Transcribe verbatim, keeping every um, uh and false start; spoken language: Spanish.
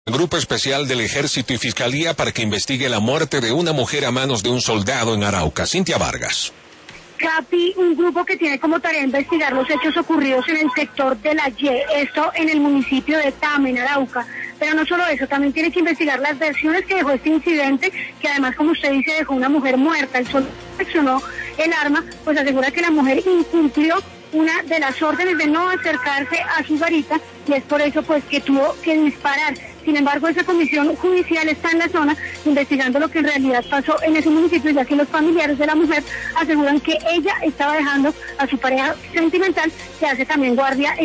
Grupo especial del Ejército y Fiscalía para que investigue la muerte de una mujer a manos de un soldado en Arauca. Cintia Vargas. Capi, un grupo que tiene como tarea investigar los hechos ocurridos en el sector de la Y, esto en el municipio de Tame, en Arauca. Pero no solo eso, también tiene que investigar las versiones que dejó este incidente, que además, como usted dice, dejó una mujer muerta. El soldado seleccionó el arma, pues asegura que la mujer incumplió una de las órdenes de no acercarse a su garita, y es por eso pues que tuvo que disparar. Sin embargo, esa comisión judicial está en la zona investigando lo que en realidad pasó en ese municipio, ya que los familiares de la mujer aseguran que ella estaba dejando a su pareja sentimental, que hace también guardia en